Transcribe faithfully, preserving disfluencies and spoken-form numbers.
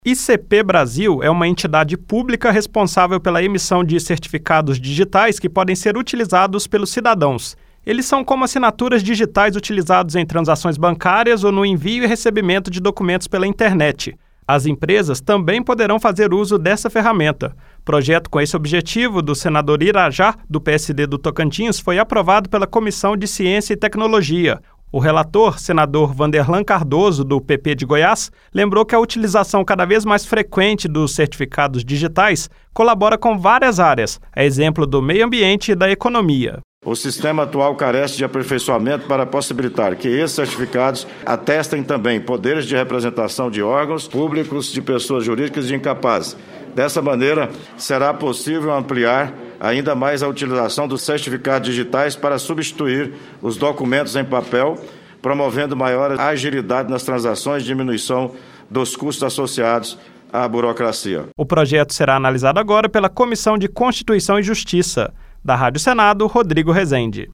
I C P Brasil é uma entidade pública responsável pela emissão de certificados digitais que podem ser utilizados pelos cidadãos. Eles são como assinaturas digitais utilizados em transações bancárias ou no envio e recebimento de documentos pela internet. As empresas também poderão fazer uso dessa ferramenta. Projeto com esse objetivo do senador Irajá, do P S D do Tocantins, foi aprovado pela Comissão de Ciência e Tecnologia. O relator, senador Vanderlan Cardoso, do P P de Goiás, lembrou que a utilização cada vez mais frequente dos certificados digitais colabora com várias áreas, a exemplo do meio ambiente e da economia. O sistema atual carece de aperfeiçoamento para possibilitar que esses certificados atestem também poderes de representação de órgãos públicos, de pessoas jurídicas e incapazes. Dessa maneira, será possível ampliar ainda mais a utilização dos certificados digitais para substituir os documentos em papel, promovendo maior agilidade nas transações e diminuição dos custos associados à burocracia. O projeto será analisado agora pela Comissão de Constituição e Justiça. Da Rádio Senado, Rodrigo Rezende.